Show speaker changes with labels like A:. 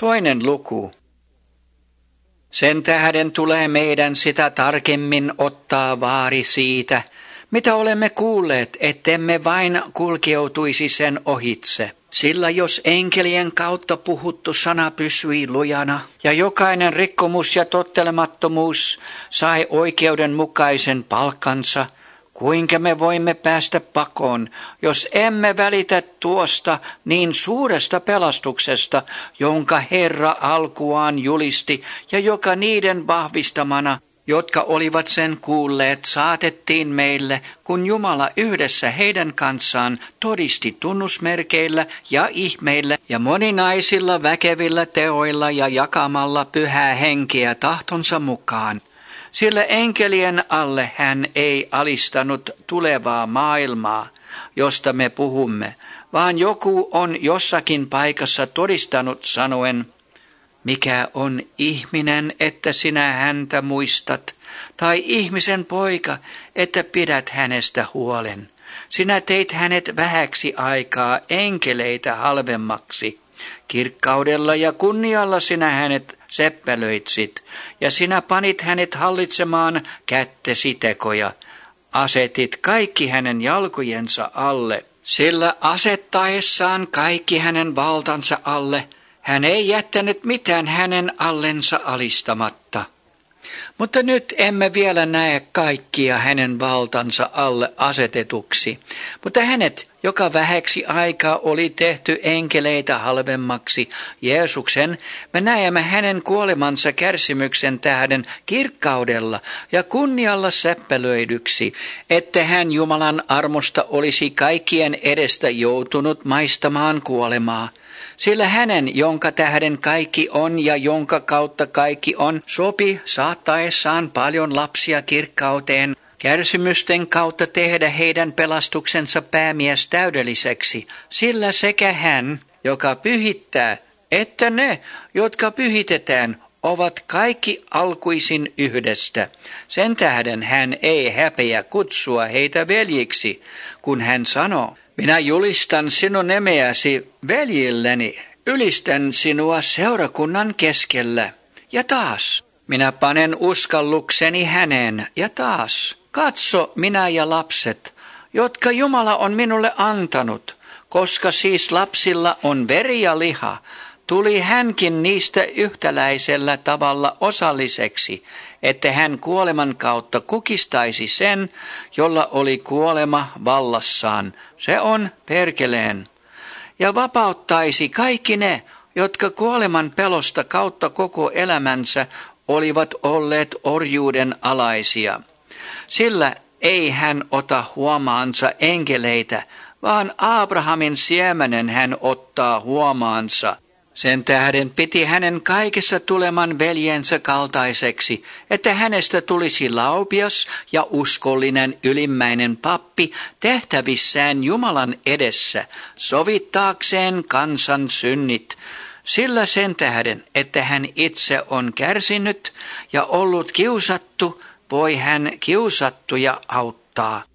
A: 2. luku. Sen tähden tulee meidän sitä tarkemmin ottaa vaari siitä, mitä olemme kuulleet, ettemme vain kulkeutuisi sen ohitse. Sillä jos enkelien kautta puhuttu sana pysyi lujana, ja jokainen rikkomus ja tottelemattomuus sai oikeudenmukaisen palkkansa, kuinka me voimme päästä pakoon, jos emme välitä tuosta niin suuresta pelastuksesta, jonka Herra alkuaan julisti ja joka niiden vahvistamana, jotka olivat sen kuulleet, saatettiin meille, kun Jumala yhdessä heidän kanssaan todisti tunnusmerkeillä ja ihmeillä ja moninaisilla väkevillä teoilla ja jakamalla pyhää henkeä tahtonsa mukaan. Sillä enkelien alle hän ei alistanut tulevaa maailmaa, josta me puhumme, vaan joku on jossakin paikassa todistanut sanoen, mikä on ihminen, että sinä häntä muistat, tai ihmisen poika, että pidät hänestä huolen. Sinä teit hänet vähäksi aikaa enkeleitä halvemmaksi. Kirkkaudella ja kunnialla sinä hänet seppälöitsit, ja sinä panit hänet hallitsemaan kättesi tekoja. Asetit kaikki hänen jalkojensa alle, sillä asettaessaan kaikki hänen valtansa alle, hän ei jättänyt mitään hänen allensa alistamatta. Mutta nyt emme vielä näe kaikkia hänen valtansa alle asetetuksi, mutta hänet, joka vähäksi aikaa oli tehty enkeleitä halvemmaksi, Jeesuksen, me näemme hänen kuolemansa kärsimyksen tähden kirkkaudella ja kunnialla seppälöidyksi, että hän Jumalan armosta olisi kaikkien edestä joutunut maistamaan kuolemaa. Sillä hänen, jonka tähden kaikki on ja jonka kautta kaikki on, sopi saattaessaan paljon lapsia kirkkauteen, kärsimysten kautta tehdä heidän pelastuksensa päämies täydelliseksi, sillä sekä hän, joka pyhittää, että ne, jotka pyhitetään, ovat kaikki alkuisin yhdestä. Sen tähden hän ei häpeä kutsua heitä veljiksi, kun hän sanoo, minä julistan sinun nimeäsi veljilleni, ylistän sinua seurakunnan keskellä. Ja taas, minä panen uskallukseni häneen, ja taas, katso minä ja lapset, jotka Jumala on minulle antanut, koska siis lapsilla on veri ja liha, tuli hänkin niistä yhtäläisellä tavalla osalliseksi, että hän kuoleman kautta kukistaisi sen, jolla oli kuolema vallassaan, se on perkeleen, ja vapauttaisi kaikki ne, jotka kuoleman pelosta kautta koko elämänsä olivat olleet orjuuden alaisia. Sillä ei hän ota huomaansa enkeleitä, vaan Abrahamin siemenen hän ottaa huomaansa. Sen tähden piti hänen kaikessa tuleman veljensä kaltaiseksi, että hänestä tulisi laupias ja uskollinen ylimmäinen pappi tehtävissään Jumalan edessä, sovittaakseen kansan synnit, sillä sen tähden, että hän itse on kärsinyt ja ollut kiusattu, voi hän kiusattuja auttaa.